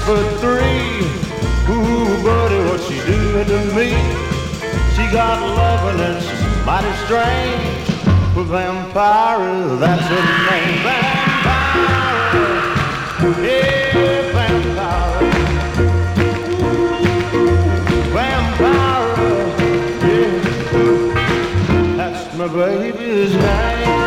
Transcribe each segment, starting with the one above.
6'3". Ooh, buddy, what's she doing to me? She got loving and some mighty strange. Well, Vampire, that's her name. Vampire, yeah, Vampire. Vampire, yeah, that's my baby's name.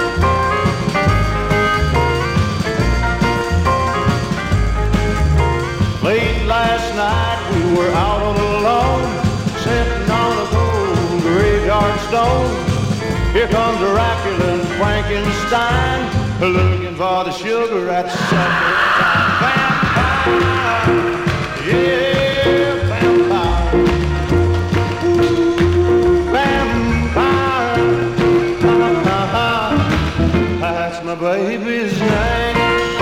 Late last night we were out on the lawn, sitting on a cold graveyard stone. Here comes Dracula and Frankenstein, looking for the sugar at supper time. Vampire, yeah, vampire. Vampire, that's my baby's name.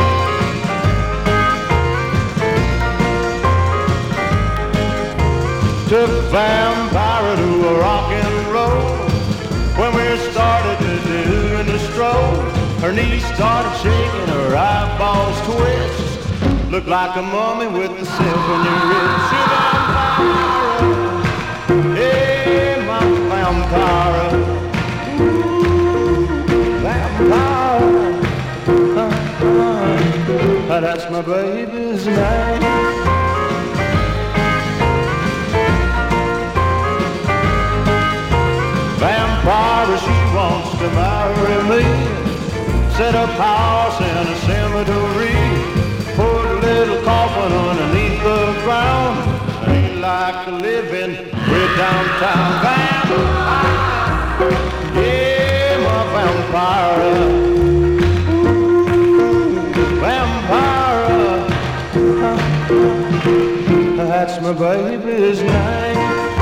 Took Vampire to a rock and roll. When we started to do the stroll, her knees started shaking, her eyeballs twitched. Looked like a mummy with the symphony wrist. Vampire, hey, my vampire. Vampire, that's my baby's name. Vampire, she wants to marry me. Set up house in a cemetery. Put a little coffin underneath the ground. Ain't like living way downtown. Vampire, yeah, my vampire. Vampire, that's my baby's name.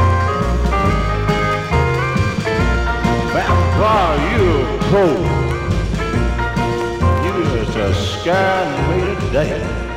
Vampire, you cold. You just scaring me to death.